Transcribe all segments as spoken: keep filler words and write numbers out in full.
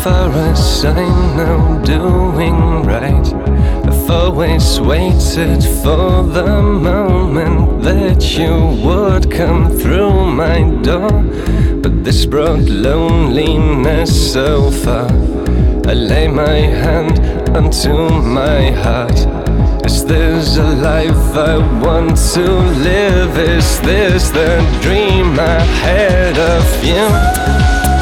far as I know, doing right. I've always waited for the moment that you would come through my door, but this brought loneliness so far. I lay my hand onto my heart. Is this a life I want to live? Is this the dream I had of you?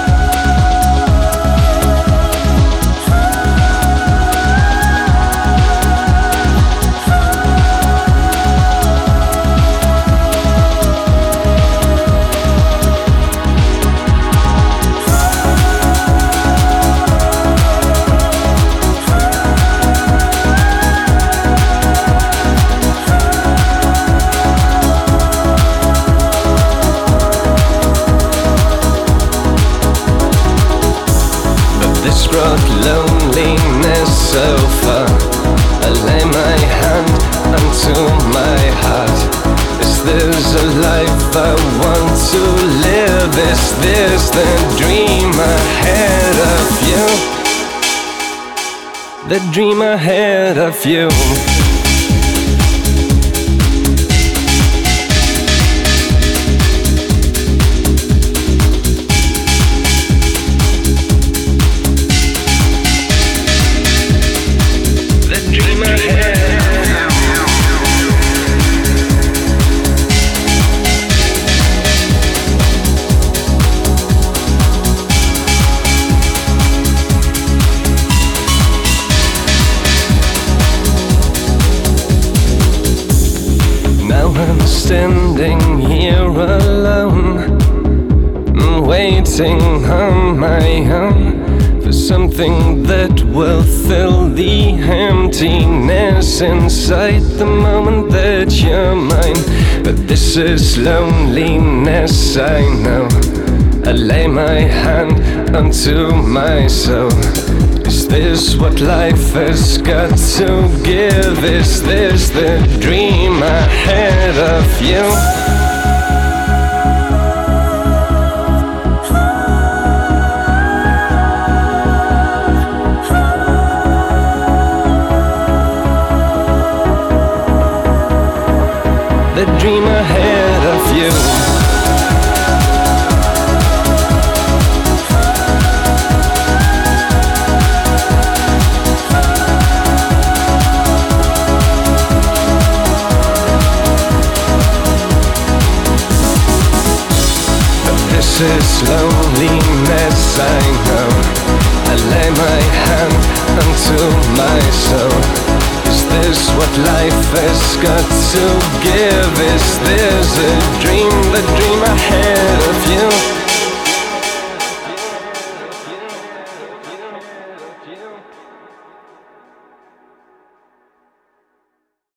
This brought loneliness so far. I lay my hand onto my heart. Is this a life I want to live? Is this the dream ahead of you? The dream ahead of you. I'm standing here alone, waiting on my own for something that will fill the emptiness inside the moment that you're mine. But this is loneliness, I know. I lay my hand onto my soul. Is this what life has got to give? Is this the dream ahead of you? The dream ahead of you. This is loneliness, I know. I lay my hand onto my soul. Is this what life has got to give? Is this a dream, the dream ahead of you?